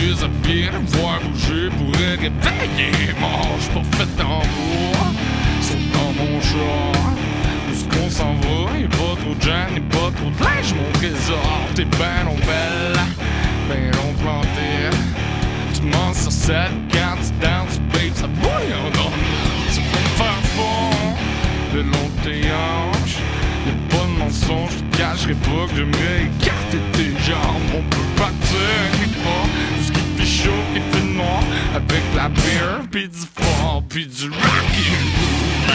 déshabiller, voir bouger pourrait réveiller. Mange pas fait en bois, saute dans mon char. Où est-ce qu'on s'en va? Y'a pas trop de gens, y'a pas trop de linge, mon trésor. T'es ben non belle, ben non planté. Tu manges sur cette quand tu danses, babe, ça bouille en ordre. Tu vas me faire fond le long de tes hanches. Y'a pas de mensonge, je te cacherai pas que j'aimerais écarter tes jambes. On peut partir quelque part, tout ce qui fait chaud, qui fait noir, avec la bière, pis du fort, pis du rock'n'roll.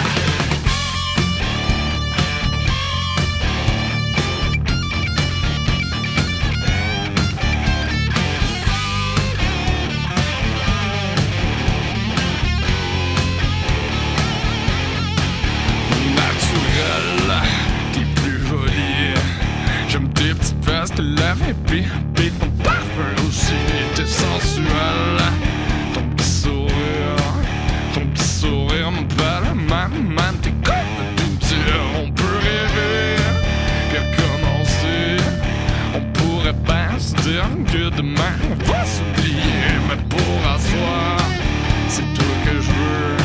J'aime tes petites fesses, tes lèvres épées, pis ton parfum aussi. T'es sensuel, ton petit sourire m'appelle man, t'es comme tout dire. On peut rêver qu'à commencer, on pourrait bien se dire que demain on va s'oublier. Mais pour asseoir, c'est toi que je veux.